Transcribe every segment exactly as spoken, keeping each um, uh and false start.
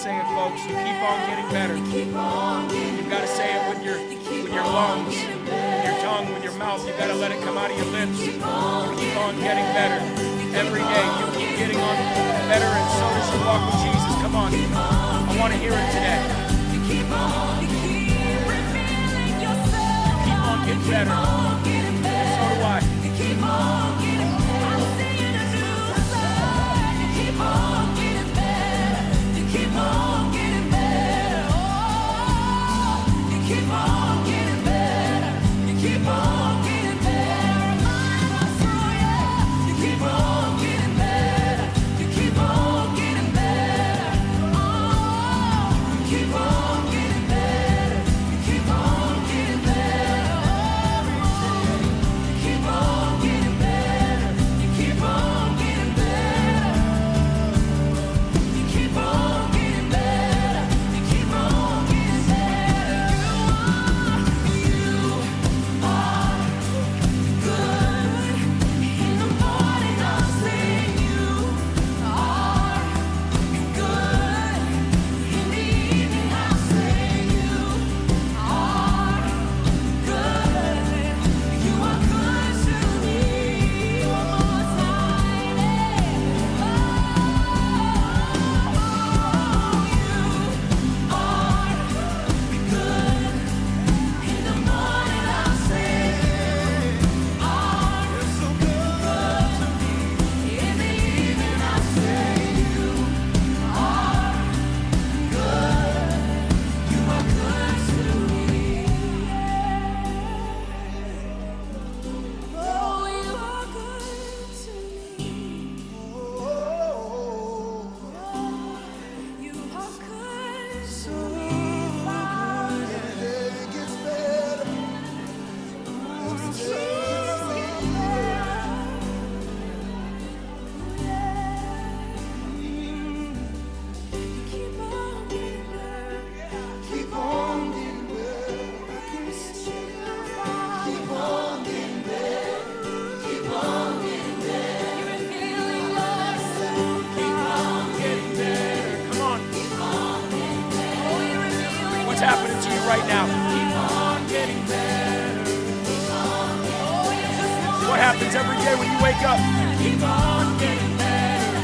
say it, folks. You keep on getting better. You've got to say it with your with your lungs, with your tongue, with your mouth. You've got to let it come out of your lips. You keep on getting better. Every day you keep getting on better, and so does your walk with Jesus. Come on. I want to hear it today. You keep on getting better. And so do I. You keep on getting better. You keep on getting better. You keep on getting better. Oh, you keep on getting better. You keep on getting better. You keep on getting better. You keep on getting better. Oh, you keep on getting better. You keep on getting better. You keep on getting better. You keep on getting better. You keep on getting better. You keep on getting better. You are good. In the morning I'll sing. You are good. In the evening I'll sing. You are good. You are good to me. One more time. Oh, you are good. In the morning I'll sing. Are so good to me. In the evening I'll sing. You are good. You are good to me. Oh, you are good to me. You are good to me, Father. It gets better. Jesus, get better. Keep on getting better. Keep on getting better. I can see you. Keep on getting better. Keep on getting better. You're revealing yourself. Keep on getting better. Come on. Keep on getting better. Oh, you're revealing. What's happening to you right now? Keep on getting better. Keep on getting better. What happens every day when you wake up? Keep on getting better.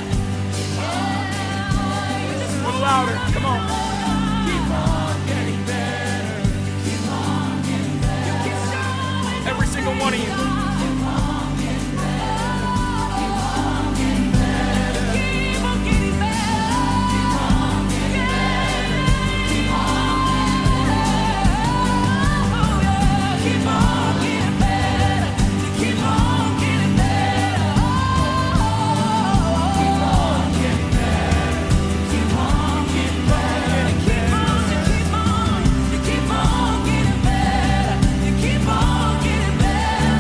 A little louder. Come on. Keep on getting better. Keep on getting better. You keep showing. Every single one of you. Keep on getting better. Keep on getting better. Keep on getting better. Keep on getting better. Keep on getting better. Keep on getting better. Keep on getting better. Keep on getting better. Keep on getting better. Keep on, you keep on, you keep on getting better. You keep on getting better.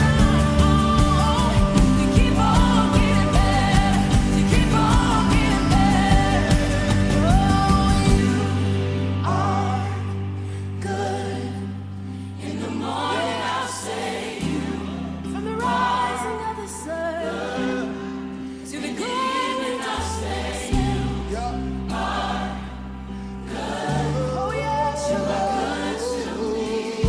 You keep on getting better. You keep on getting better. Oh, you are good. In the morning I'll say you. From the rising of the sun to the going I'll say you are good. Oh yes, you are good to me.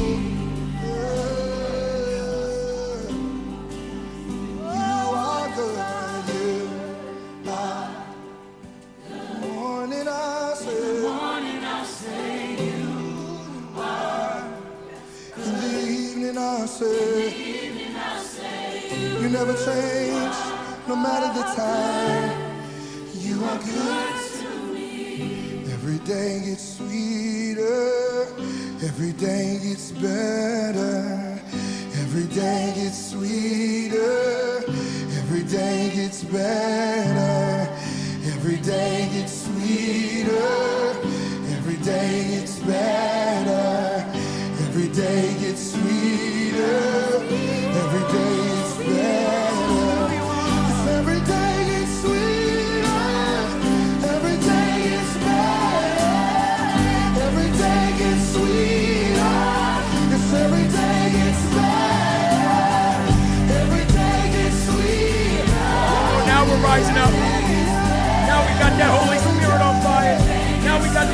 You are good. You are good. Morning I say, Morning I'll say you are. in the evening I say, Evening I'll say you you never change, no matter the time. You are good. to me. Every day gets sweeter, every day gets better, every day gets sweeter, every day gets better, every day gets sweeter, every day gets better, every day gets sweeter, every day gets better. Yes, every day gets sweeter, every day gets better, every day gets sweeter. Yes, every day gets better, every day gets sweeter. Oh, now we're rising up. Now we got that Holy Spirit on fire. Now we got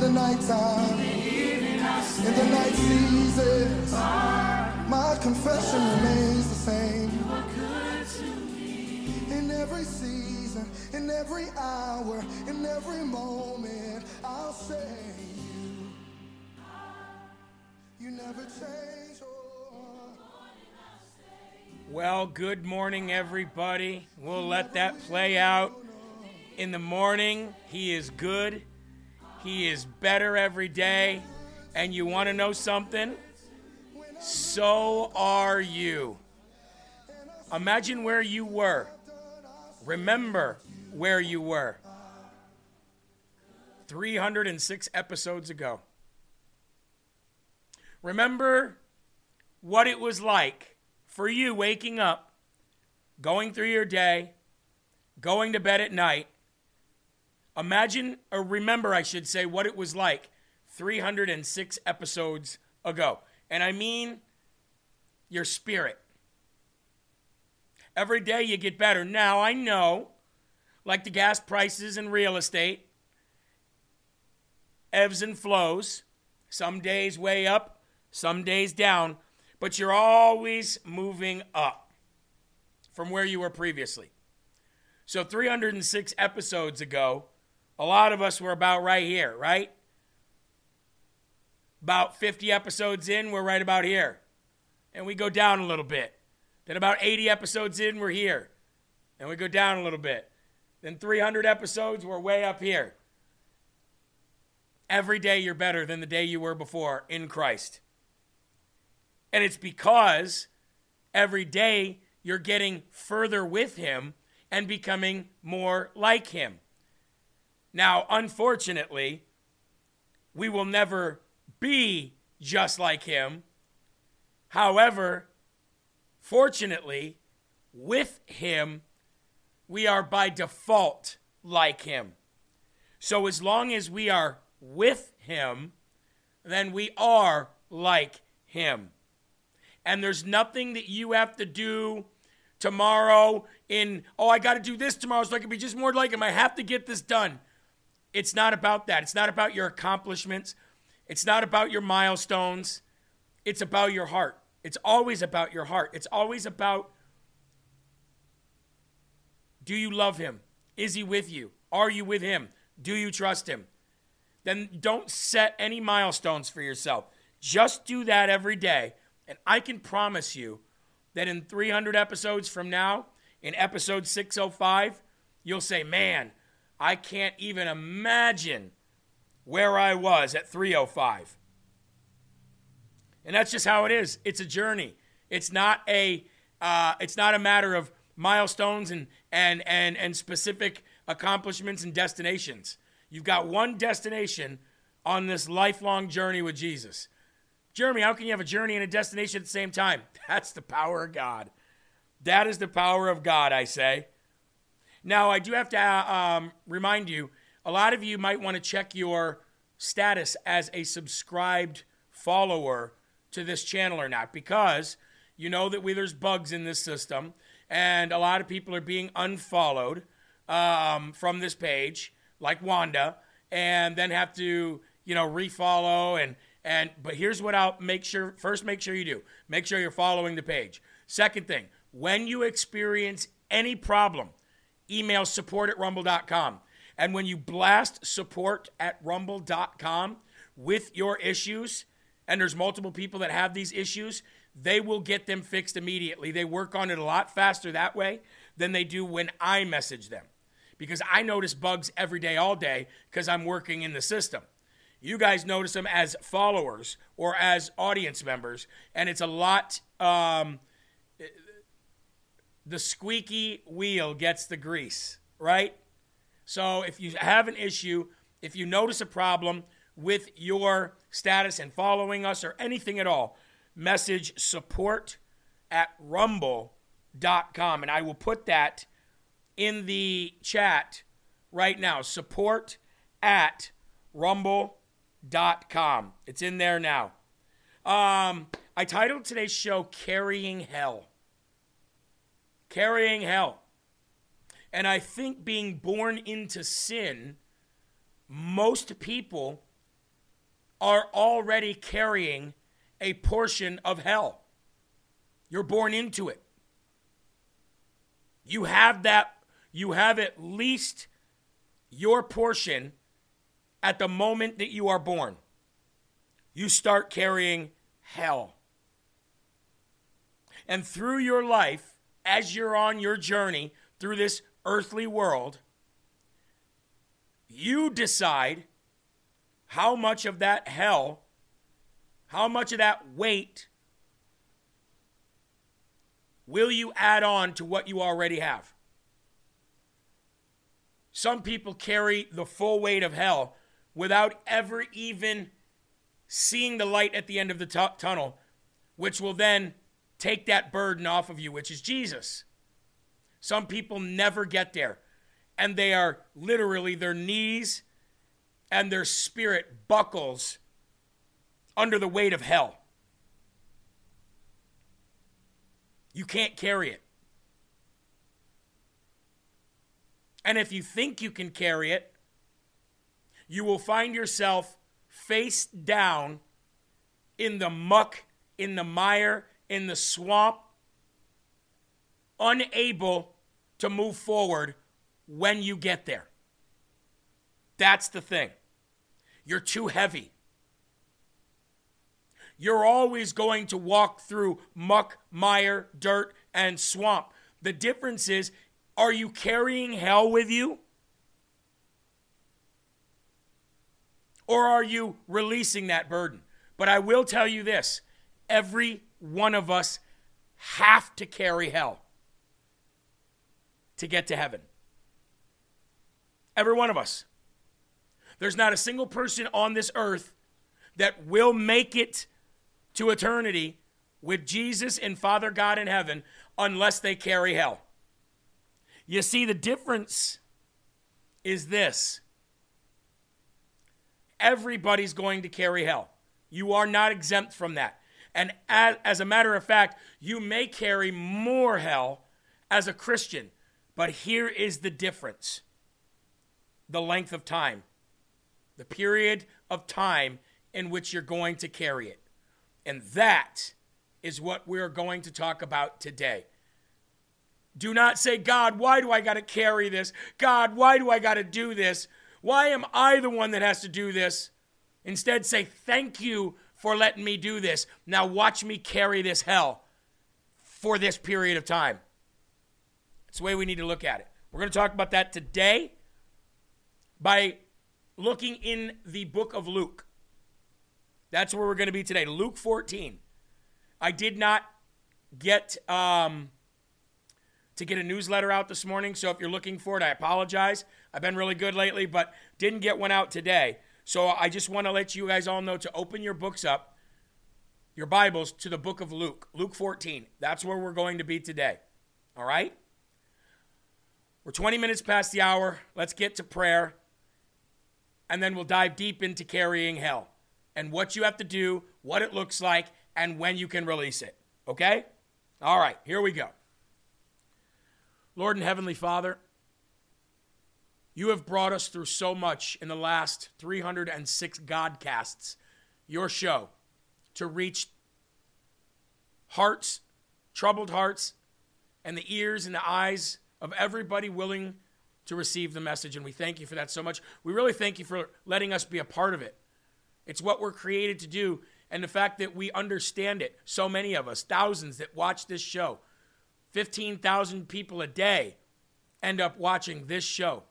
the nighttime, in the night seasons, my confession remains the same. In every season, in every hour, in every moment, I'll say you, you never change. Oh. Well, good morning, everybody. We'll let that play out. In the morning, he is good. He is better every day. And you want to know something? So are you. Imagine where you were. Remember where you were. three hundred six episodes ago. Remember what it was like for you waking up, going through your day, going to bed at night. Imagine, or remember, I should say, what it was like three hundred six episodes ago. And I mean your spirit. Every day you get better. Now, I know, like the gas prices and real estate, ebbs and flows. Some days way up, some days down. But you're always moving up from where you were previously. So three hundred six episodes ago, a lot of us were about right here, right? About fifty episodes in, we're right about here. And we go down a little bit. Then about eighty episodes in, we're here. And we go down a little bit. Then three hundred episodes, we're way up here. Every day you're better than the day you were before in Christ. And it's because every day you're getting further with him and becoming more like him. Now, unfortunately, we will never be just like him. However, fortunately, with him, we are by default like him. So as long as we are with him, then we are like him. And there's nothing that you have to do tomorrow in, oh, I got to do this tomorrow so I can be just more like him. I have to get this done. It's not about that. It's not about your accomplishments. It's not about your milestones. It's about your heart. It's always about your heart. It's always about, do you love him? Is he with you? Are you with him? Do you trust him? Then don't set any milestones for yourself. Just do that every day. And I can promise you that in three hundred episodes from now, in episode six oh five, you'll say, man, I can't even imagine where I was at three oh five. And that's just how it is. It's a journey. It's not a uh, it's not a matter of milestones and and and and specific accomplishments and destinations. You've got one destination on this lifelong journey with Jesus. Jeremy, how can you have a journey and a destination at the same time? That's the power of God. That is the power of God, I say. Now, I do have to uh, um, remind you, a lot of you might want to check your status as a subscribed follower to this channel or not, because you know that we, there's bugs in this system, and a lot of people are being unfollowed um, from this page, like Wanda, and then have to, you know, refollow and and but here's what I'll make sure first make sure you do. Make sure you're following the page. Second thing, when you experience any problem, email support at rumble dot com. And when you blast support at rumble dot com with your issues, and there's multiple people that have these issues, they will get them fixed immediately. They work on it a lot faster that way than they do when I message them. Because I notice bugs every day, all day, because I'm working in the system. You guys notice them as followers or as audience members, and it's a lot, um, the squeaky wheel gets the grease, right? So if you have an issue, if you notice a problem with your status and following us or anything at all, message support at rumble dot com, and I will put that in the chat right now. Support at rumble dot com. It's in there now. Um, I titled today's show Carrying Hell. Carrying Hell. And I think being born into sin, most people are already carrying a portion of hell. You're born into it. You have that, you have at least your portion at the moment that you are born. You start carrying hell. And through your life, as you're on your journey through this earthly world, you decide how much of that hell, how much of that weight will you add on to what you already have. Some people carry the full weight of hell without ever even seeing the light at the end of the t- tunnel, which will then take that burden off of you, which is Jesus. Some people never get there, and they are literally, their knees and their spirit buckles under the weight of hell. You can't carry it. And if you think you can carry it, you will find yourself face down in the muck, in the mire, in the swamp, unable to move forward when you get there. That's the thing. You're too heavy. You're always going to walk through muck, mire, dirt, and swamp. The difference is, are you carrying hell with you? Or are you releasing that burden? But I will tell you this, every one of us have to carry hell to get to heaven. Every one of us. There's not a single person on this earth that will make it to eternity with Jesus and Father God in heaven unless they carry hell. You see, the difference is this. Everybody's going to carry hell. You are not exempt from that. And as, as a matter of fact, you may carry more hell as a Christian. But here is the difference. The length of time. The period of time in which you're going to carry it. And that is what we're going to talk about today. Do not say, God, why do I got to carry this? God, why do I got to do this? Why am I the one that has to do this? Instead, say, thank you for letting me do this. Now watch me carry this hell for this period of time. That's the way we need to look at it. We're going to talk about that today by looking in the book of Luke. That's where we're going to be today. Luke fourteen. I did not get um, to get a newsletter out this morning, so if you're looking for it, I apologize. I've been really good lately, but didn't get one out today. So I just want to let you guys all know to open your books up, your Bibles, to the book of Luke. Luke fourteen. That's where we're going to be today. All right? We're twenty minutes past the hour. Let's get to prayer. And then we'll dive deep into carrying hell and what you have to do, what it looks like, and when you can release it. Okay? All right, here we go. Lord and Heavenly Father, you have brought us through so much in the last three hundred six Godcasts, your show, to reach hearts, troubled hearts, and the ears and the eyes of everybody willing to receive the message, and we thank you for that so much. We really thank you for letting us be a part of it. It's what we're created to do, and the fact that we understand it, so many of us, thousands that watch this show, fifteen thousand people a day end up watching this show.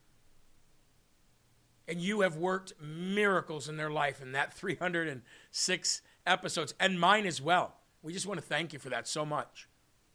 And you have worked miracles in their life in that three hundred six episodes, and mine as well. We just want to thank you for that so much.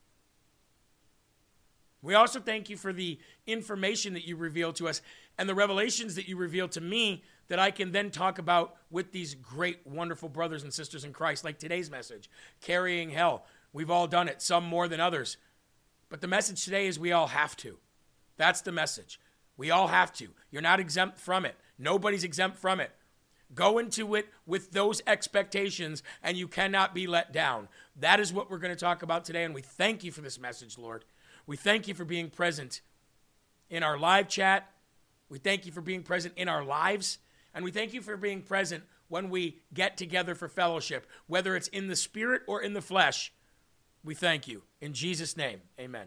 We also thank you for the information that you reveal to us and the revelations that you reveal to me that I can then talk about with these great, wonderful brothers and sisters in Christ, like today's message, carrying hell. We've all done it, some more than others. But the message today is we all have to. That's the message. We all have to. You're not exempt from it. Nobody's exempt from it. Go into it with those expectations, and you cannot be let down. That is what we're going to talk about today, and we thank you for this message, Lord. We thank you for being present in our live chat. We thank you for being present in our lives. And we thank you for being present when we get together for fellowship, whether it's in the spirit or in the flesh, we thank you. In Jesus' name, amen.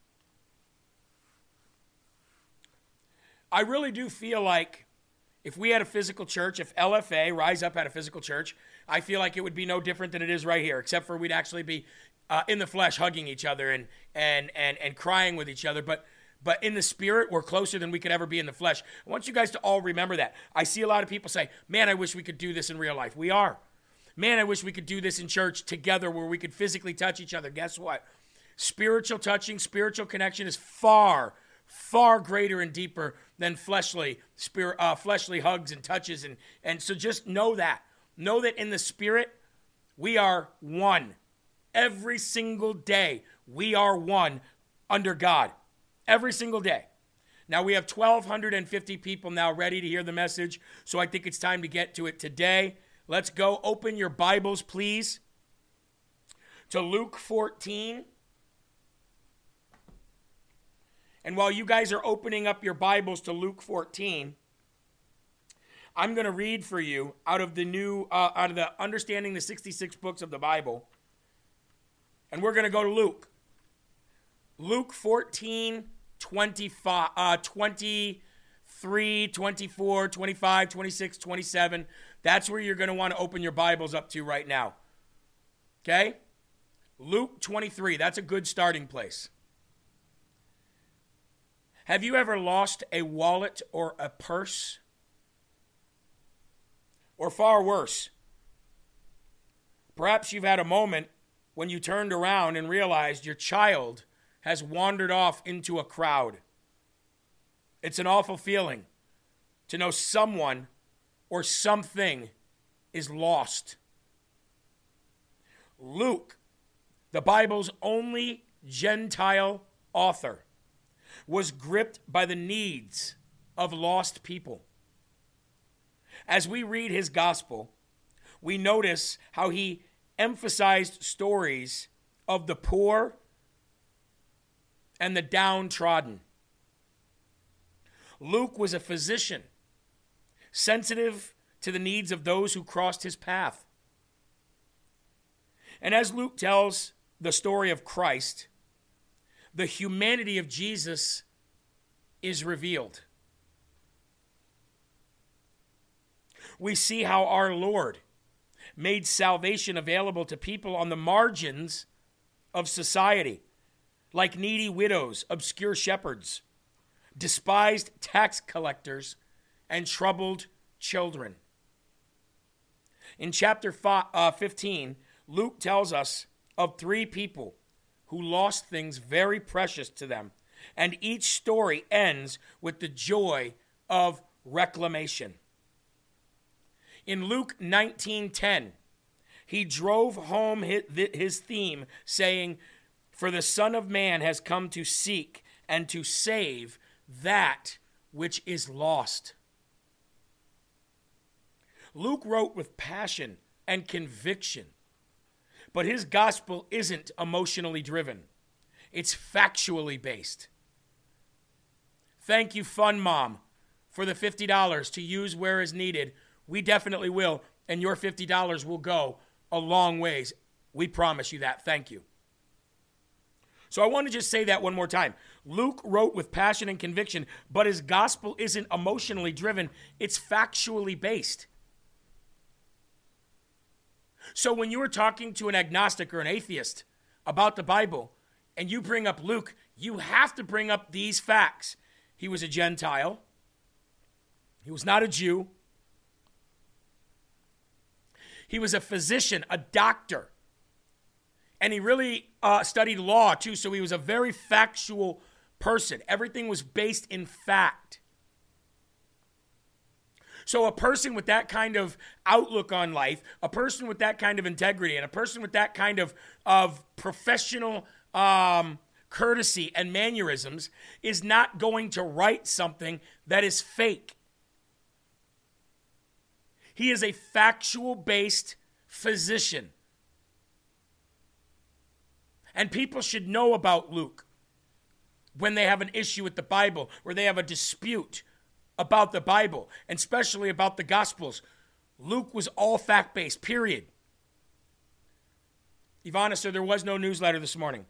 I really do feel like if we had a physical church, if L F A, Rise Up, had a physical church, I feel like it would be no different than it is right here, except for we'd actually be uh, in the flesh hugging each other and and and and crying with each other. But but in the spirit, we're closer than we could ever be in the flesh. I want you guys to all remember that. I see a lot of people say, man, I wish we could do this in real life. We are. Man, I wish we could do this in church together where we could physically touch each other. Guess what? Spiritual touching, spiritual connection is far, far greater and deeper than fleshly spirit, uh, fleshly hugs and touches. And, and so just know that. Know that in the spirit, we are one. Every single day, we are one under God. Every single day. Now, we have one thousand two hundred fifty people now ready to hear the message, so I think it's time to get to it today. Let's go. Open your Bibles, please, to Luke fourteen. And while you guys are opening up your Bibles to Luke fourteen, I'm going to read for you out of the new, uh, out of the Understanding the sixty-six Books of the Bible. And we're going to go to Luke. Luke fourteen, twenty-five, uh, twenty-three, twenty-four, twenty-five, twenty-six, twenty-seven. That's where you're going to want to open your Bibles up to right now. Okay? Luke twenty-three. That's a good starting place. Have you ever lost a wallet or a purse? Or far worse, perhaps you've had a moment when you turned around and realized your child has wandered off into a crowd. It's an awful feeling to know someone or something is lost. Luke, the Bible's only Gentile author, was gripped by the needs of lost people. As we read his gospel, we notice how he emphasized stories of the poor and the downtrodden. Luke was a physician, sensitive to the needs of those who crossed his path. And as Luke tells the story of Christ, the humanity of Jesus is revealed. We see how our Lord made salvation available to people on the margins of society, like needy widows, obscure shepherds, despised tax collectors, and troubled children. In chapter fifteen, Luke tells us of three people who lost things very precious to them, and each story ends with the joy of reclamation. In Luke nineteen ten, he drove home his theme, saying, "For the Son of Man has come to seek and to save that which is lost." Luke wrote with passion and conviction, but his gospel isn't emotionally driven. It's factually based. Thank you, Fun Mom, for the fifty dollars to use where is needed. We definitely will, and your fifty dollars will go a long ways. We promise you that. Thank you. So I want to just say that one more time. Luke wrote with passion and conviction, but his gospel isn't emotionally driven. It's factually based. So when you are talking to an agnostic or an atheist about the Bible, and you bring up Luke, you have to bring up these facts. He was a Gentile. He was not a Jew. He was a physician, a doctor. And he really uh, studied law, too, so he was a very factual person. Everything was based in fact. So a person with that kind of outlook on life, a person with that kind of integrity, and a person with that kind of, of professional um, courtesy and mannerisms is not going to write something that is fake. He is a factual-based physician. And people should know about Luke when they have an issue with the Bible, or they have a dispute about the Bible, and especially about the Gospels. Luke was all fact-based, period. Ivana, sir, there was no newsletter this morning.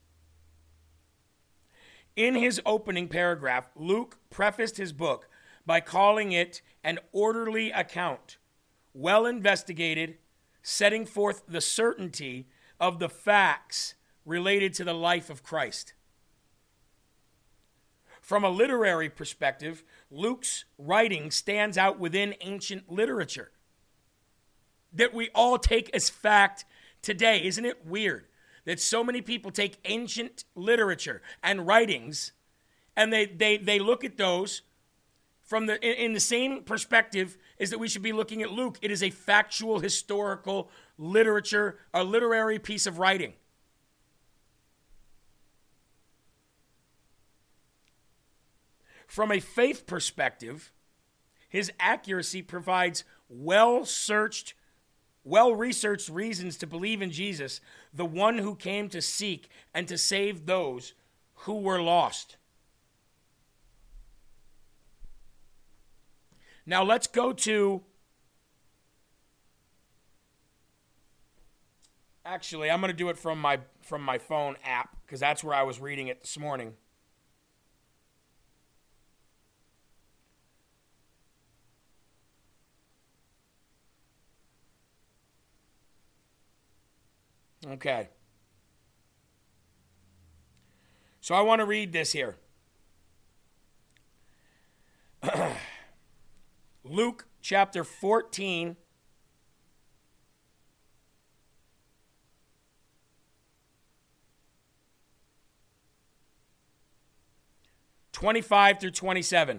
In his opening paragraph, Luke prefaced his book by calling it an orderly account, well investigated, setting forth the certainty of the facts related to the life of Christ. From a literary perspective, Luke's writing stands out within ancient literature that we all take as fact today. Isn't it weird that so many people take ancient literature and writings and they they they look at those from the in, in the same perspective as that we should be looking at Luke? It is a factual, historical literature, a literary piece of writing. From a faith perspective, his accuracy provides well-searched, well-researched reasons to believe in Jesus, the one who came to seek and to save those who were lost. Now let's go to, actually, I'm going to do it from my from my phone app because that's where I was reading it this morning. Okay. So I want to read this here. Luke chapter fourteen. twenty-five through twenty-seven.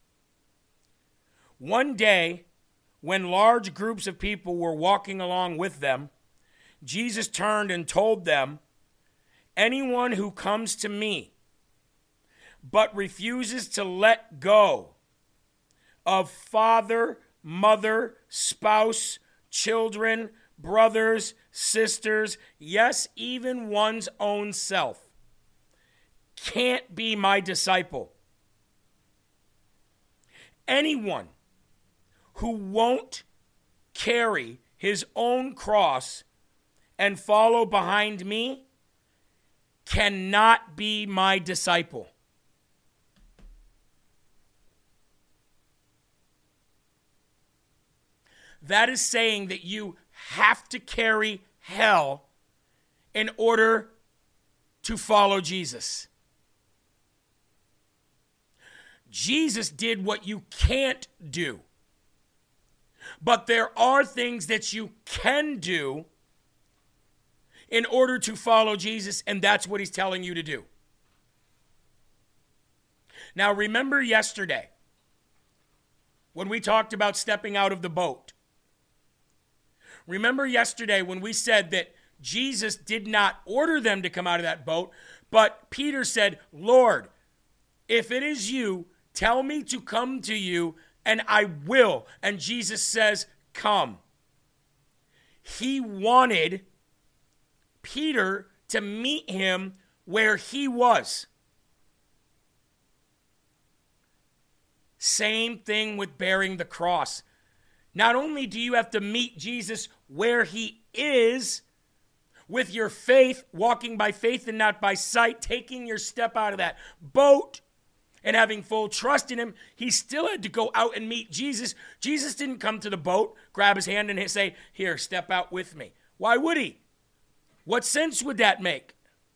One day, when large groups of people were walking along with them, Jesus turned and told them, "Anyone who comes to me but refuses to let go of father, mother, spouse, children, brothers, sisters, yes, even one's own self, can't be my disciple. Anyone who won't carry his own cross and follow behind me cannot be my disciple." That is saying that you have to carry hell in order to follow Jesus. Jesus did what you can't do. But there are things that you can do in order to follow Jesus, and that's what he's telling you to do. Now, remember yesterday when we talked about stepping out of the boat. Remember yesterday when we said that Jesus did not order them to come out of that boat, but Peter said, "Lord, if it is you, tell me to come to you, and I will." And Jesus says, "Come." He wanted Peter to meet him where he was. Same thing with bearing the cross. Not only do you have to meet Jesus where he is, with your faith, walking by faith and not by sight, taking your step out of that boat and having full trust in him, he still had to go out and meet Jesus. Jesus didn't come to the boat, grab his hand and say, "Here, step out with me." Why would he? What sense would that make?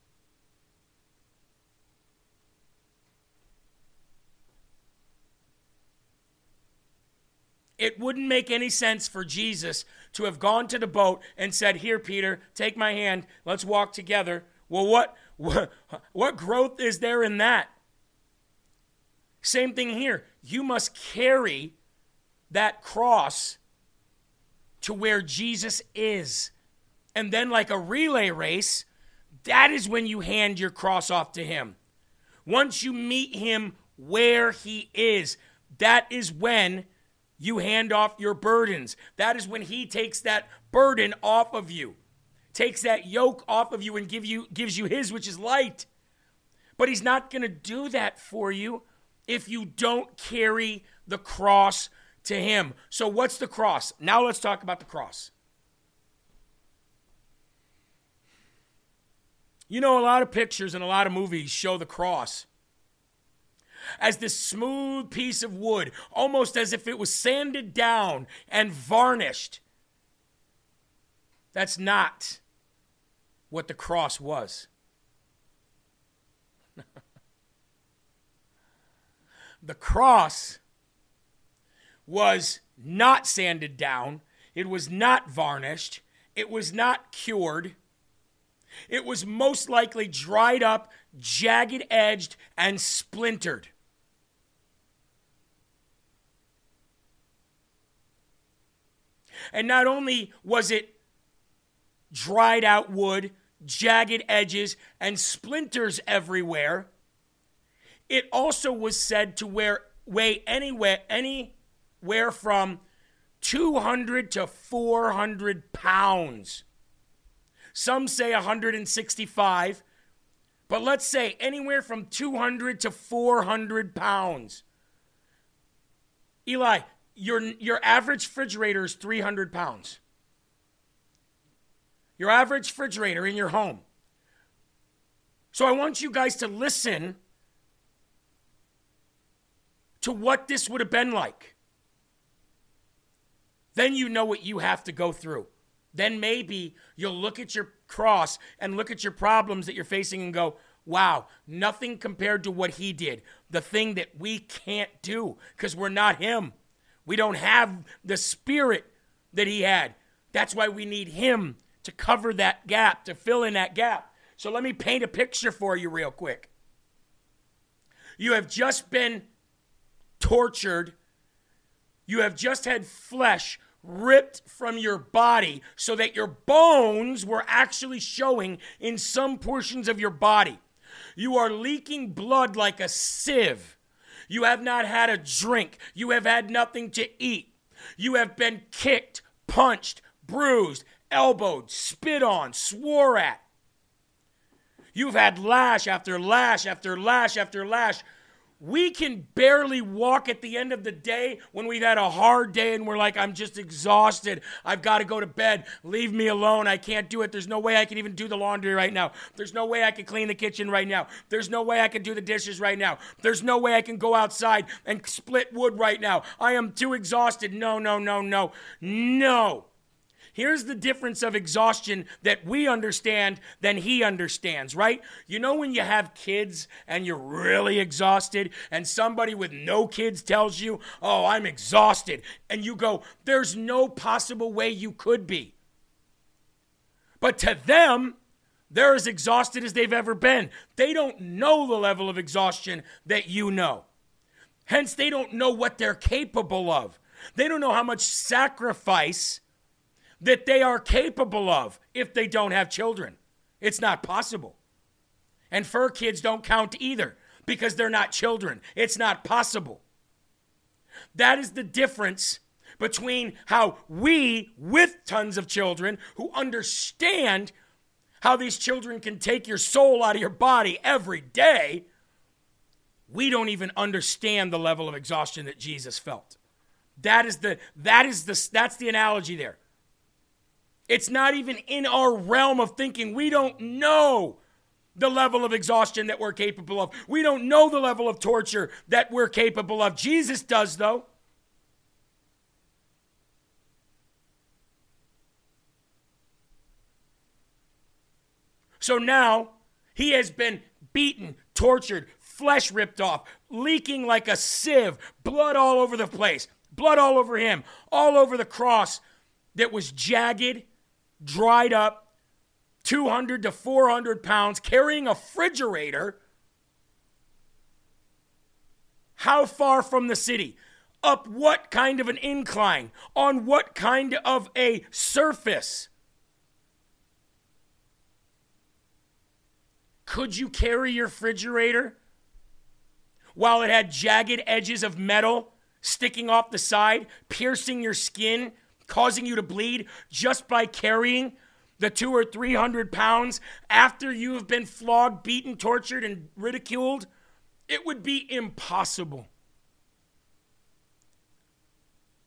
It wouldn't make any sense for Jesus to have gone to the boat and said, "Here, Peter, take my hand, let's walk together." Well, what, what, what growth is there in that? Same thing here. You must carry that cross to where Jesus is. And then like a relay race, that is when you hand your cross off to him. Once you meet him where he is, that is when you hand off your burdens. That is when he takes that burden off of you, takes that yoke off of you and give you, gives you his, which is light. But he's not going to do that for you if you don't carry the cross to him. So what's the cross? Now let's talk about the cross. You know, a lot of pictures and a lot of movies show the cross as this smooth piece of wood, almost as if it was sanded down and varnished. That's not what the cross was. The cross was not sanded down. It was not varnished. It was not cured. It was most likely dried up, jagged edged, and splintered. And not only was it dried out wood, jagged edges, and splinters everywhere, it also was said to wear, weigh anywhere, anywhere from two hundred to four hundred pounds. Some say one hundred sixty-five, but let's say anywhere from two hundred to four hundred pounds. Eli, your, your average refrigerator is three hundred pounds. Your average refrigerator in your home. So I want you guys to listen to what this would have been like. Then you know what you have to go through. Then maybe you'll look at your cross and look at your problems that you're facing and go, wow, nothing compared to what he did. The thing that we can't do because we're not him. We don't have the spirit that he had. That's why we need him to cover that gap, to fill in that gap. So let me paint a picture for you real quick. You have just been tortured. You have just had flesh ripped from your body so that your bones were actually showing in some portions of your body. You are leaking blood like a sieve. You have not had a drink. You have had nothing to eat. You have been kicked, punched, bruised, elbowed, spit on, swore at. You've had lash after lash after lash after lash. We can barely walk at the end of the day when we've had a hard day and we're like, I'm just exhausted. I've got to go to bed. Leave me alone. I can't do it. There's no way I can even do the laundry right now. There's no way I can clean the kitchen right now. There's no way I can do the dishes right now. There's no way I can go outside and split wood right now. I am too exhausted. No, no, no, no, no. Here's the difference of exhaustion that we understand than he understands, right? You know when you have kids and you're really exhausted and somebody with no kids tells you, oh, I'm exhausted. And you go, there's no possible way you could be. But to them, they're as exhausted as they've ever been. They don't know the level of exhaustion that you know. Hence, they don't know what they're capable of. They don't know how much sacrifice that they are capable of if they don't have children. It's not possible. And fur kids don't count either because they're not children. It's not possible. That is the difference between how we, with tons of children, who understand how these children can take your soul out of your body every day, we don't even understand the level of exhaustion that Jesus felt. That is the, that is the, that's the analogy there. It's not even in our realm of thinking. We don't know the level of exhaustion that we're capable of. We don't know the level of torture that we're capable of. Jesus does, though. So now he has been beaten, tortured, flesh ripped off, leaking like a sieve, blood all over the place, blood all over him, all over the cross that was jagged, dried up, two hundred to four hundred pounds, carrying a refrigerator. How far from the city? Up what kind of an incline? On what kind of a surface? Could you carry your refrigerator while it had jagged edges of metal sticking off the side, piercing your skin, causing you to bleed just by carrying the two or three hundred pounds after you have been flogged, beaten, tortured, and ridiculed? It would be impossible.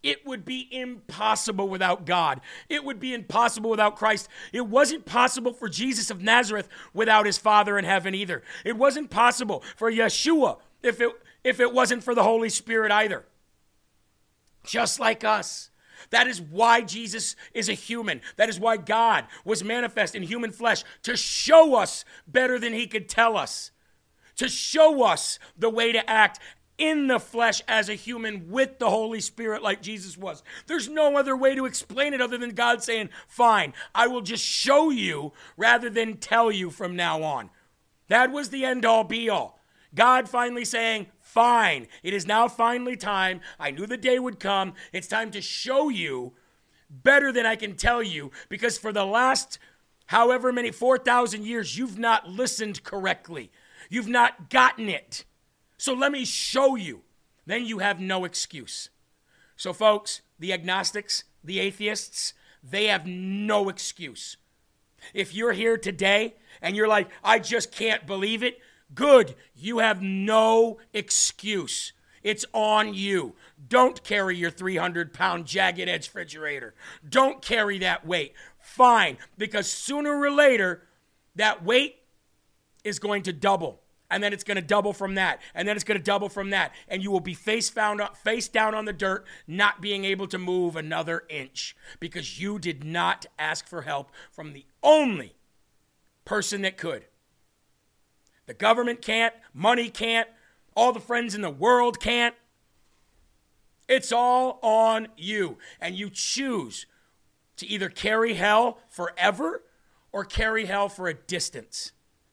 It would be impossible without God. It would be impossible without Christ. It wasn't possible for Jesus of Nazareth without his Father in heaven either. It wasn't possible for Yeshua if it, if it wasn't for the Holy Spirit either. Just like us. That is why Jesus is a human. That is why God was manifest in human flesh to show us better than he could tell us. To show us the way to act in the flesh as a human with the Holy Spirit like Jesus was. There's no other way to explain it other than God saying, fine, I will just show you rather than tell you from now on. That was the end all be all. God finally saying, fine, it is now finally time. I knew the day would come. It's time to show you better than I can tell you, because for the last however many, four thousand years, you've not listened correctly. You've not gotten it. So let me show you. Then you have no excuse. So folks, the agnostics, the atheists, they have no excuse. If you're here today and you're like, I just can't believe it, good, you have no excuse. It's on you. Don't carry your three hundred pound jagged edge refrigerator. Don't carry that weight. Fine, because sooner or later, that weight is going to double. And then it's going to double from that. And then it's going to double from that. And you will be face found, face down on the dirt, not being able to move another inch. Because you did not ask for help from the only person that could. The government can't. Money can't. All the friends in the world can't. It's all on you. And you choose to either carry hell forever or carry hell for a distance.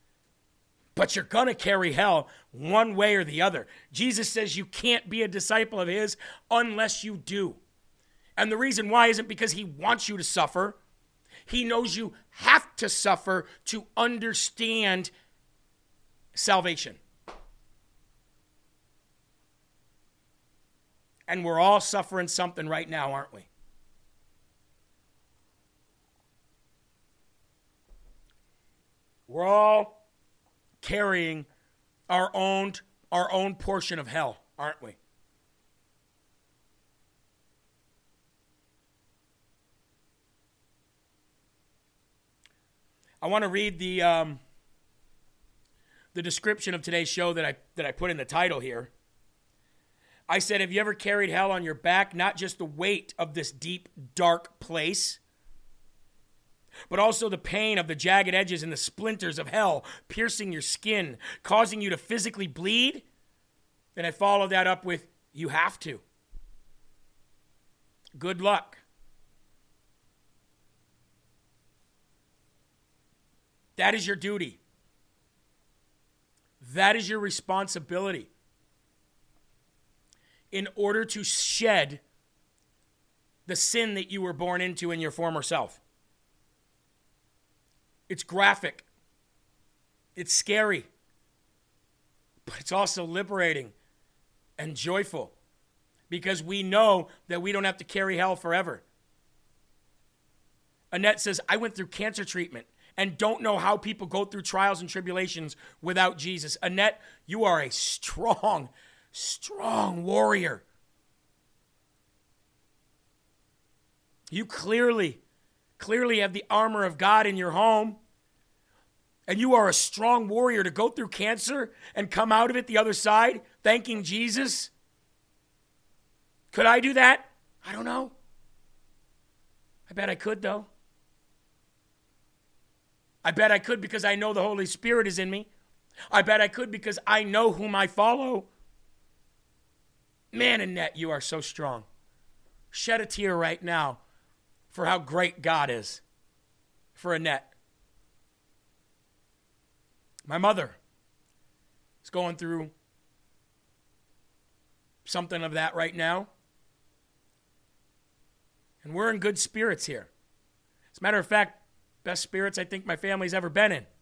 But you're going to carry hell one way or the other. Jesus says you can't be a disciple of his unless you do. And the reason why isn't because he wants you to suffer. He knows you have to suffer to understand salvation. And we're all suffering something right now, aren't we? We're all carrying our own our own portion of hell, aren't we? I want to read the um, the description of today's show that I that I put in the title here. I said, have you ever carried hell on your back? Not just the weight of this deep, dark place, but also the pain of the jagged edges and the splinters of hell piercing your skin, causing you to physically bleed? Then I followed that up with, you have to. Good luck. That is your duty. That is your responsibility. In order to shed the sin that you were born into in your former self. It's graphic. It's scary. But it's also liberating and joyful. Because we know that we don't have to carry hell forever. Annette says, I went through cancer treatment and don't know how people go through trials and tribulations without Jesus. Annette, you are a strong, strong warrior. You clearly, clearly have the armor of God in your home. And you are a strong warrior to go through cancer and come out of it the other side, thanking Jesus. Could I do that? I don't know. I bet I could, though. I bet I could because I know the Holy Spirit is in me. I bet I could because I know whom I follow. Man, Annette, you are so strong. Shed a tear right now for how great God is for Annette. My mother is going through something of that right now. And we're in good spirits here. As a matter of fact, best spirits I think my family's ever been in.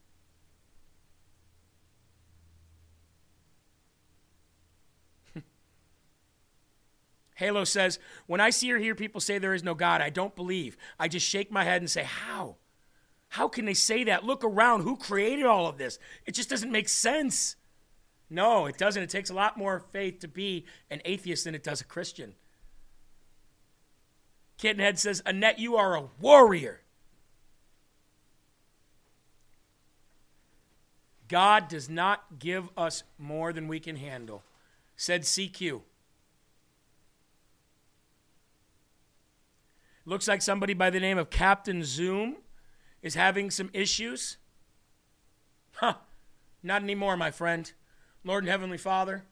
Halo says, when I see or hear people say there is no God, I don't believe. I just shake my head and say, how? How can they say that? Look around. Who created all of this? It just doesn't make sense. No, it doesn't. It takes a lot more faith to be an atheist than it does a Christian. Kittenhead says, Annette, you are a warrior. God does not give us more than we can handle, said C Q. Looks like somebody by the name of Captain Zoom is having some issues. Huh. Not anymore, my friend. Lord and Heavenly Father,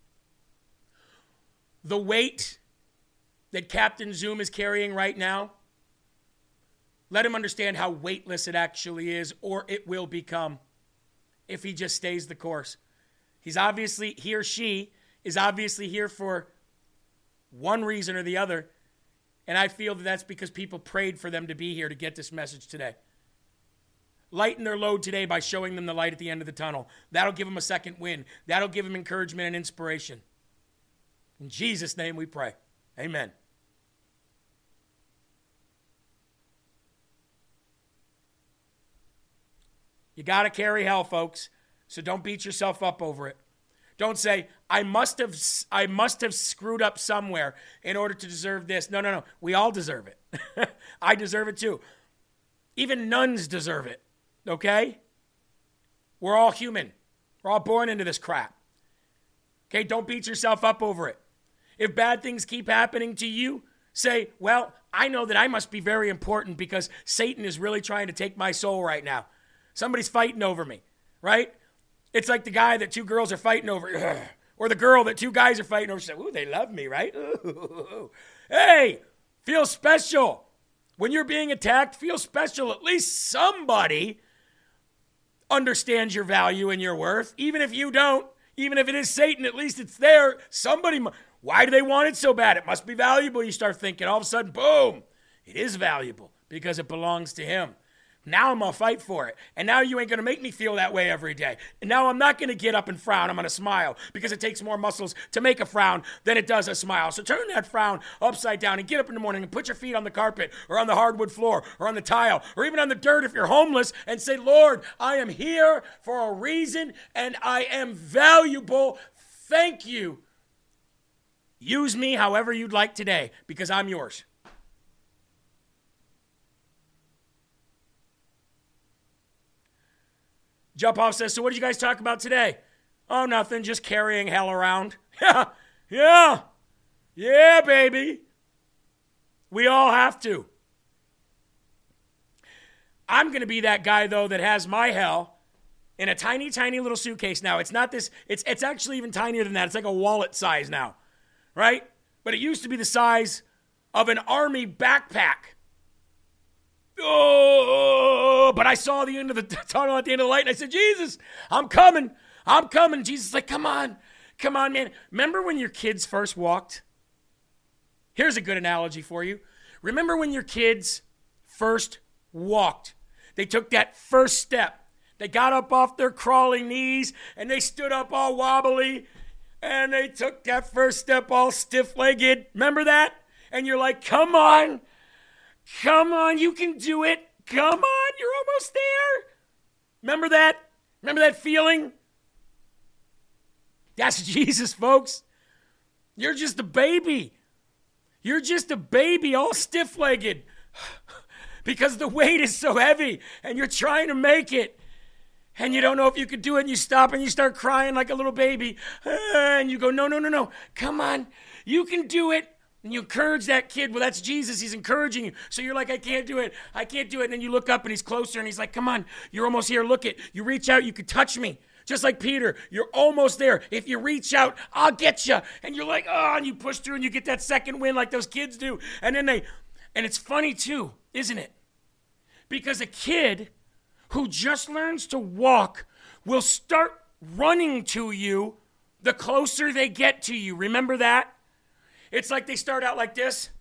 the weight that Captain Zoom is carrying right now, let him understand how weightless it actually is, or it will become if he just stays the course. He's obviously, he or she is obviously here for one reason or the other, and I feel that that's because people prayed for them to be here to get this message today. Lighten their load today by showing them the light at the end of the tunnel. That'll give them a second win. That'll give them encouragement and inspiration. In Jesus' name we pray. Amen. You got to carry hell, folks, so don't beat yourself up over it. Don't say, I must have I must have screwed up somewhere in order to deserve this. No, no, no. We all deserve it. I deserve it too. Even nuns deserve it. Okay? We're all human. We're all born into this crap. Okay? Don't beat yourself up over it. If bad things keep happening to you, say, well, I know that I must be very important because Satan is really trying to take my soul right now. Somebody's fighting over me, right? It's like the guy that two girls are fighting over, or the girl that two guys are fighting over. She said, ooh, they love me, right? Ooh. Hey, feel special. When you're being attacked, feel special. At least somebody understands your value and your worth. Even if you don't, even if it is Satan, at least it's there. Somebody, why do they want it so bad? It must be valuable. You start thinking, all of a sudden, boom, it is valuable because it belongs to him. Now I'm going to fight for it. And now you ain't going to make me feel that way every day. And now I'm not going to get up and frown. I'm going to smile because it takes more muscles to make a frown than it does a smile. So turn that frown upside down and get up in the morning and put your feet on the carpet or on the hardwood floor or on the tile or even on the dirt if you're homeless and say, Lord, I am here for a reason and I am valuable. Thank you. Use me however you'd like today because I'm yours. Jump Off says, so what did you guys talk about today? Oh, nothing, just carrying hell around. Yeah, yeah, yeah, baby. We all have to. I'm going to be that guy, though, that has my hell in a tiny, tiny little suitcase now. It's not this, it's it's actually even tinier than that. It's like a wallet size now, right? But it used to be the size of an army backpack. Oh, but I saw the end of the tunnel at the end of the light, and I said, Jesus, I'm coming. I'm coming. Jesus is like, come on. Come on, man. Remember when your kids first walked? Here's a good analogy for you. Remember when your kids first walked? They took that first step. They got up off their crawling knees, and they stood up all wobbly, and they took that first step all stiff-legged. Remember that? And you're like, come on. Come on, you can do it. Come on, you're almost there. Remember that? Remember that feeling? That's Jesus, folks. You're just a baby. You're just a baby, all stiff-legged. Because the weight is so heavy, and you're trying to make it. And you don't know if you could do it, and you stop, and you start crying like a little baby. And you go, no, no, no, no. Come on, you can do it. And you encourage that kid. Well, that's Jesus. He's encouraging you. So you're like, I can't do it. I can't do it. And then you look up and he's closer and he's like, come on. You're almost here. Look it. You reach out. You could touch me. Just like Peter. You're almost there. If you reach out, I'll get you. And you're like, oh, and you push through and you get that second win like those kids do. And then they, and it's funny too, isn't it? Because a kid who just learns to walk will start running to you the closer they get to you. Remember that? It's like they start out like this,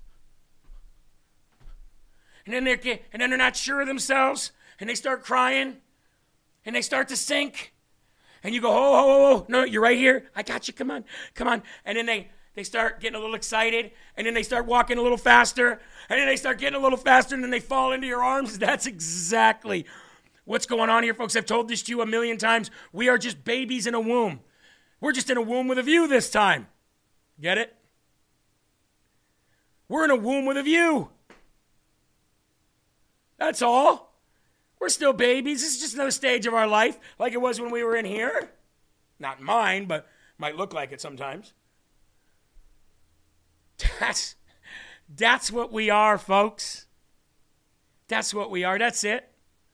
and then they're and then they're not sure of themselves, and they start crying, and they start to sink, and you go, oh, oh, oh, oh, no, you're right here. I got you. Come on, come on. And then they they start getting a little excited, and then they start walking a little faster, and then they start getting a little faster, and then they fall into your arms. That's exactly what's going on here, folks. I've told this to you a million times. We are just babies in a womb. We're just in a womb with a view this time. Get it? We're in a womb with a view. That's all. We're still babies. This is just another stage of our life, like it was when we were in here. Not mine, but might look like it sometimes. That's, that's what we are, folks. That's what we are. That's it.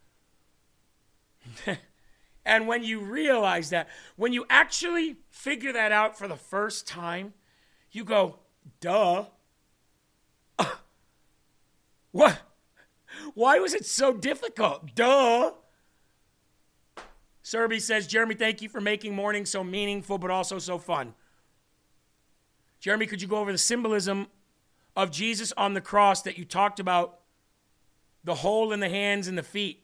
And when you realize that, when you actually figure that out for the first time, you go, duh. Uh, what? Why was it so difficult? Duh. Serby says, Jeremy, thank you for making morning so meaningful, but also so fun. Jeremy, could you go over the symbolism of Jesus on the cross that you talked about, the hole in the hands and the feet?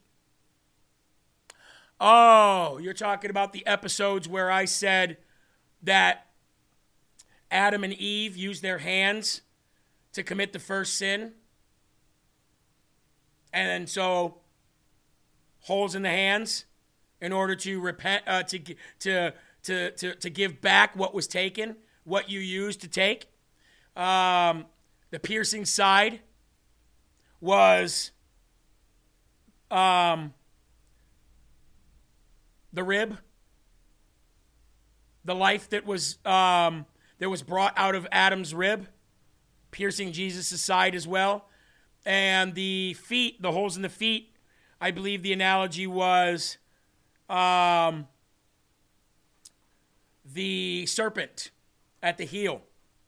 Oh, you're talking about the episodes where I said that Adam and Eve used their hands to commit the first sin. And so, holes in the hands in order to repent, uh, to, to, to, to, to give back what was taken, what you used to take. Um, the piercing side was um, the rib, the life that was um, that was brought out of Adam's rib, piercing Jesus' side as well. And the feet, the holes in the feet, I believe the analogy was um, the serpent at the heel.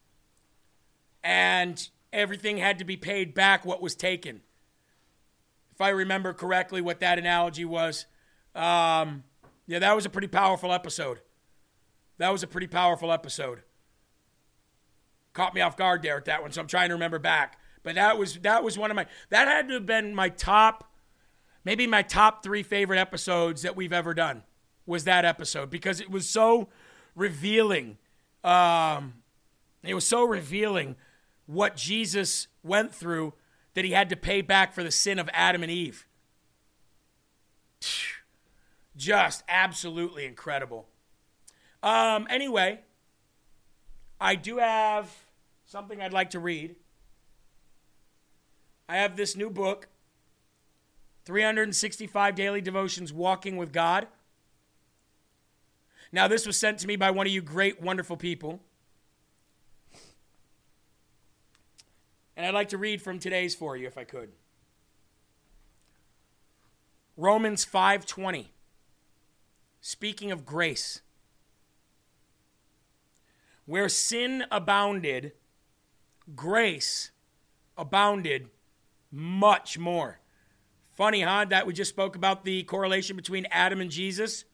And everything had to be paid back what was taken. If I remember correctly what that analogy was, um, yeah, that was a pretty powerful episode. That was a pretty powerful episode. Caught me off guard there at that one, so I'm trying to remember back. But that was that was one of my, that had to have been my top, maybe my top three favorite episodes that we've ever done, was that episode. Because it was so revealing. Um, it was so revealing what Jesus went through, that he had to pay back for the sin of Adam and Eve. Just absolutely incredible. Um, anyway, I do have something I'd like to read. I have this new book, three hundred sixty-five Daily Devotions, Walking with God. Now, this was sent to me by one of you great, wonderful people. And I'd like to read from today's for you, if I could. Romans five twenty. Speaking of grace. Where sin abounded, grace abounded much more. Funny, huh? That we just spoke about the correlation between Adam and Jesus.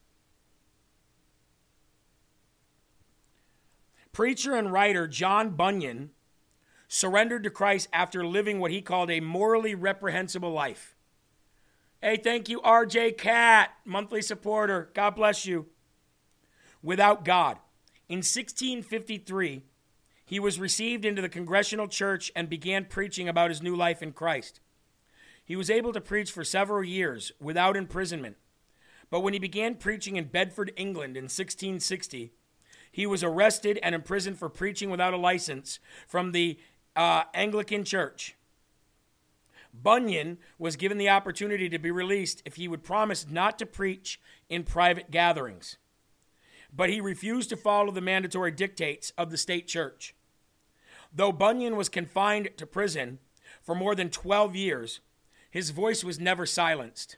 Preacher and writer John Bunyan surrendered to Christ after living what he called a morally reprehensible life. Hey, thank you, R J Cat, monthly supporter. God bless you. Without God. In sixteen fifty-three, he was received into the Congregational Church and began preaching about his new life in Christ. He was able to preach for several years without imprisonment. But when he began preaching in Bedford, England in sixteen sixty, he was arrested and imprisoned for preaching without a license from the uh, Anglican Church. Bunyan was given the opportunity to be released if he would promise not to preach in private gatherings. But he refused to follow the mandatory dictates of the state church. Though Bunyan was confined to prison for more than twelve years, his voice was never silenced.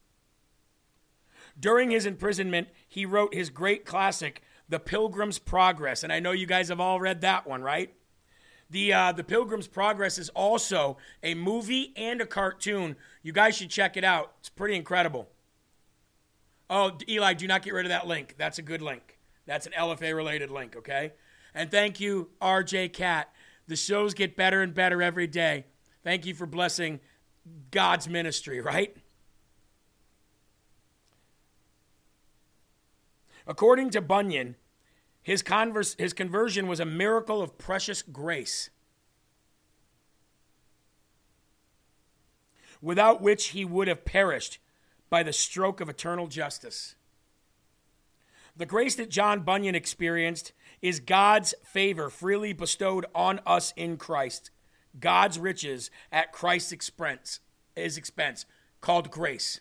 During his imprisonment, he wrote his great classic, The Pilgrim's Progress. And I know you guys have all read that one, right? The uh, The Pilgrim's Progress is also a movie and a cartoon. You guys should check it out. It's pretty incredible. Oh, Eli, do not get rid of that link. That's a good link. That's an L F A-related link, okay? And thank you, R J Cat. The shows get better and better every day. Thank you for blessing God's ministry, right? According to Bunyan, his, converse, his conversion was a miracle of precious grace, without which he would have perished by the stroke of eternal justice. The grace that John Bunyan experienced is God's favor freely bestowed on us in Christ, God's riches at Christ's expense. his expense, called grace.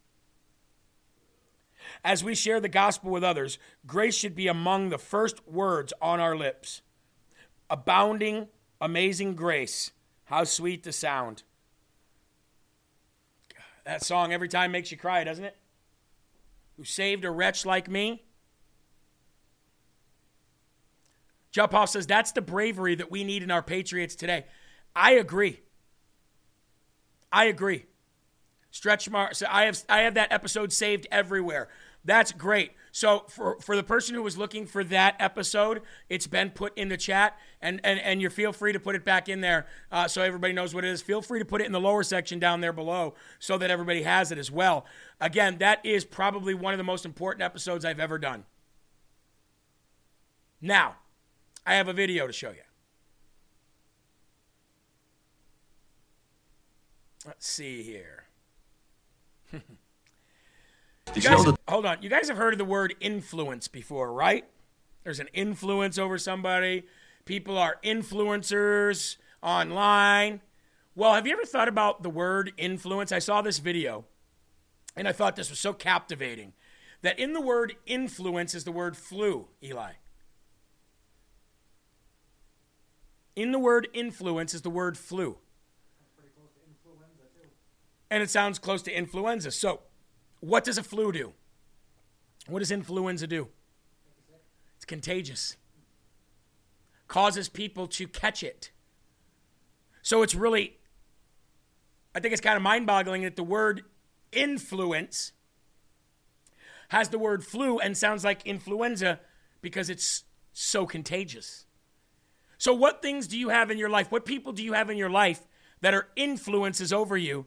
As we share the gospel with others, grace should be among the first words on our lips. Abounding, amazing grace. How sweet the sound. That song every time makes you cry, doesn't it? Who saved a wretch like me? John Paul says that's the bravery that we need in our patriots today. I agree. I agree. Stretch mark. So I have I have that episode saved everywhere. That's great. So for, for the person who was looking for that episode, it's been put in the chat, and and, and you feel free to put it back in there uh, so everybody knows what it is. Feel free to put it in the lower section down there below so that everybody has it as well. Again, that is probably one of the most important episodes I've ever done. Now, I have a video to show you. Let's see here. Did You you guys, know that hold on. You guys have heard of the word influence before, right? There's an influence over somebody. People are influencers online. Well, have you ever thought about the word influence? I saw this video, and I thought this was so captivating, that in the word influence is the word flu, Eli. In the word influence is the word flu. And it sounds close to influenza. So, what does a flu do? What does influenza do? It's contagious. Causes people to catch it. So it's really, I think it's kind of mind-boggling that the word influence has the word flu and sounds like influenza because it's so contagious. So what things do you have in your life? What people do you have in your life that are influences over you,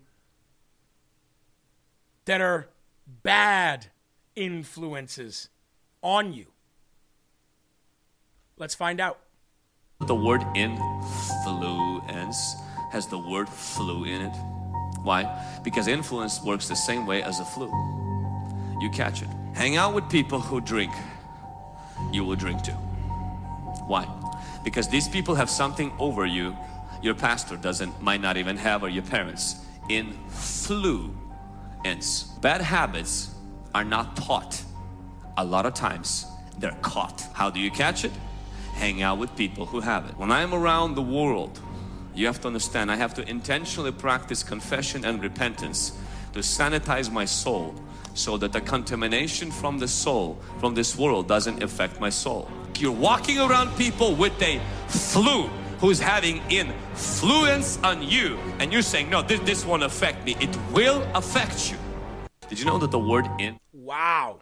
that are bad influences on you? Let's find out. the word influence has the word flu in it? Why? Because influence works the same way as a flu. You catch it. Hang out with people who drink, you will drink too. Why? Because these people have something over you your pastor doesn't, might not even have, or your parents. Influence. Bad habits are not taught. A lot of times they're caught. How do you catch it? Hang out with people who have it. When I'm around the world, you have to understand, I have to intentionally practice confession and repentance to sanitize my soul so that the contamination from the soul, from this world, doesn't affect my soul. You're walking around people with a flu who's having influence on you, and you're saying, no, this, this won't affect me. It will affect you. Did you know that the word in? Wow.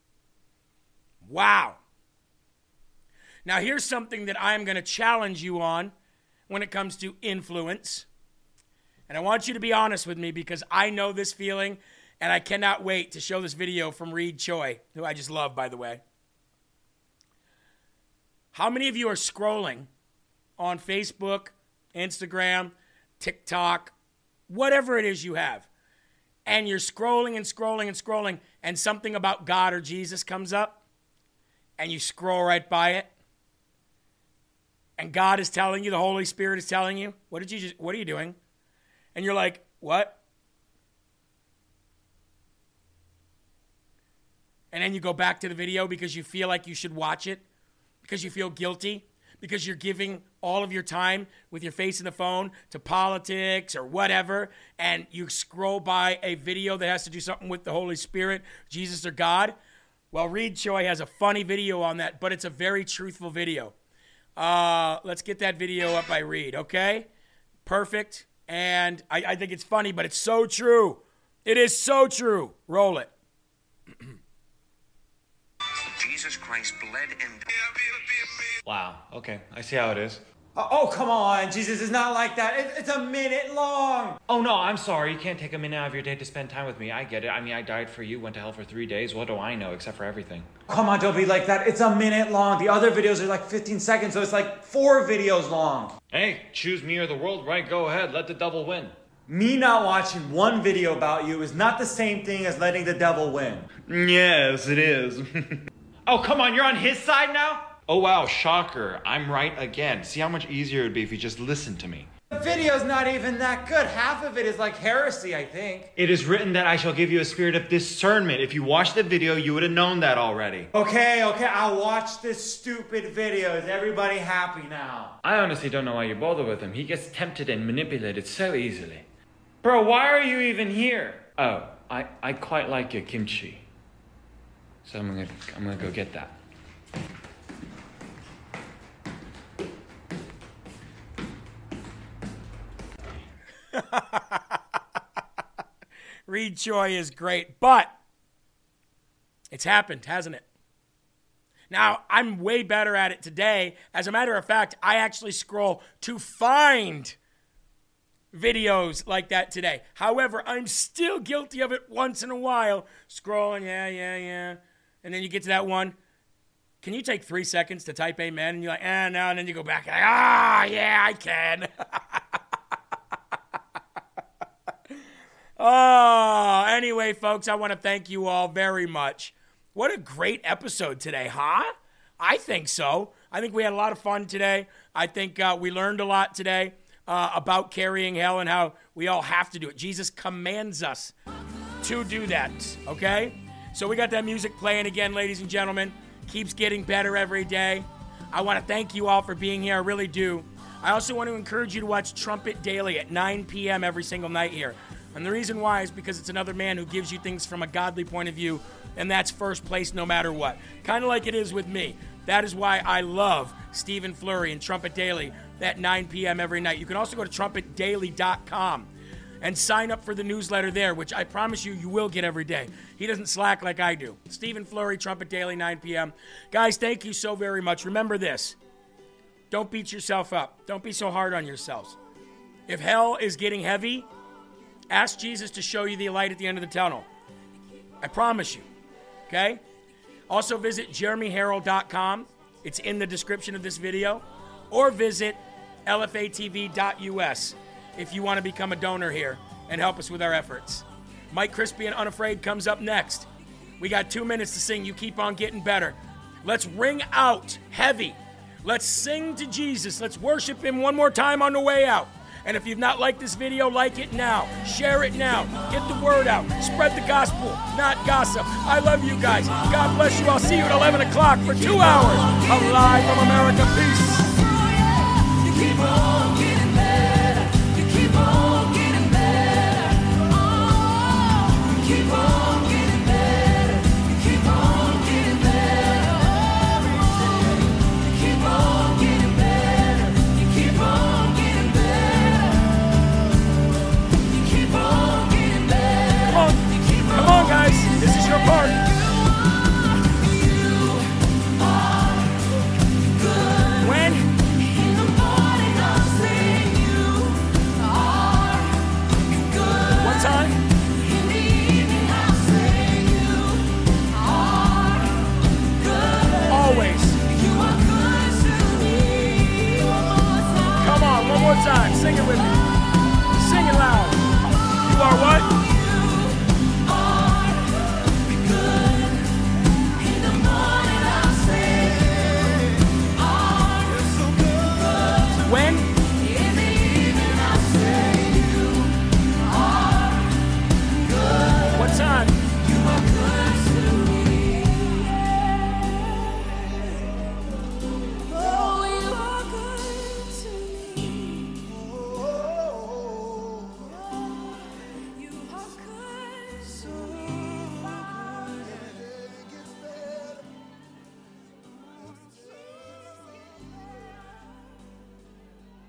Wow. Now here's something that I'm going to challenge you on when it comes to influence. And I want you to be honest with me because I know this feeling and I cannot wait to show this video from Reed Choi, who I just love, by the way. How many of you are scrolling on Facebook, Instagram, TikTok, whatever it is you have, and you're scrolling and scrolling and scrolling, and something about God or Jesus comes up, and you scroll right by it, and God is telling you, the Holy Spirit is telling you, what did you just, what are you doing? And you're like, what? And then you go back to the video because you feel like you should watch it, because you feel guilty, because you're giving all of your time with your face in the phone to politics or whatever, and you scroll by a video that has to do something with the Holy Spirit, Jesus or God. Well, Reed Choi has a funny video on that, but it's a very truthful video. Uh, let's get that video up by Reed, okay? Perfect. And I, I think it's funny, but it's so true. It is so true. Roll it. Jesus Christ bled and... Wow, okay, I see how it is. Oh, oh, come on, Jesus is not like that. It, it's a minute long. Oh no, I'm sorry, you can't take a minute out of your day to spend time with me. I get it. I mean, I died for you, went to hell for three days. What do I know except for everything? Come on, don't be like that. It's a minute long. The other videos are like fifteen seconds, so it's like four videos long. Hey, choose me or the world, right? Go ahead, let the devil win. Me not watching one video about you is not the same thing as letting the devil win. Yes, it is. Oh, come on, you're on his side now? Oh wow, shocker. I'm right again. See how much easier it would be if you just listened to me. The video's not even that good. Half of it is like heresy, I think. It is written that I shall give you a spirit of discernment. If you watched the video, you would have known that already. Okay, okay, I'll watch this stupid video. Is everybody happy now? I honestly don't know why you bother with him. He gets tempted and manipulated so easily. Bro, why are you even here? Oh, I, I quite like your kimchi. So I'm gonna I'm gonna go get that. Reed Choi is great, but it's happened, hasn't it? Now, I'm way better at it today. As a matter of fact, I actually scroll to find videos like that today. However, I'm still guilty of it once in a while. Scrolling, yeah, yeah, yeah. And then you get to that one. Can you take three seconds to type amen? And you're like, eh, no. And then you go back, like, ah, yeah, I can. Oh, anyway, folks, I want to thank you all very much. What a great episode today, huh? I think so. I think we had a lot of fun today. I think uh, we learned a lot today uh, about carrying hell and how we all have to do it. Jesus commands us to do that, okay? So we got that music playing again, ladies and gentlemen. Keeps getting better every day. I want to thank you all for being here. I really do. I also want to encourage you to watch Trumpet Daily at nine p.m. every single night here. And the reason why is because it's another man who gives you things from a godly point of view, and that's first place no matter what. Kind of like it is with me. That is why I love Stephen Flurry and Trumpet Daily at nine p.m. every night. You can also go to trumpet daily dot com and sign up for the newsletter there, which I promise you, you will get every day. He doesn't slack like I do. Stephen Flurry, Trumpet Daily, nine p.m. Guys, thank you so very much. Remember this. Don't beat yourself up. Don't be so hard on yourselves. If hell is getting heavy, ask Jesus to show you the light at the end of the tunnel. I promise you. Okay? Also visit jeremy herald dot com. It's in the description of this video. Or visit L F A T V dot U S if you want to become a donor here and help us with our efforts. Mike Crispy and Unafraid comes up next. We got two minutes to sing. You keep on getting better. Let's ring out heavy. Let's sing to Jesus. Let's worship him one more time on the way out. And if you've not liked this video, like it now. Share it now. Get the word out. Spread the gospel, not gossip. I love you guys. God bless you. I'll see you at eleven o'clock for two hours of Live from America. Peace.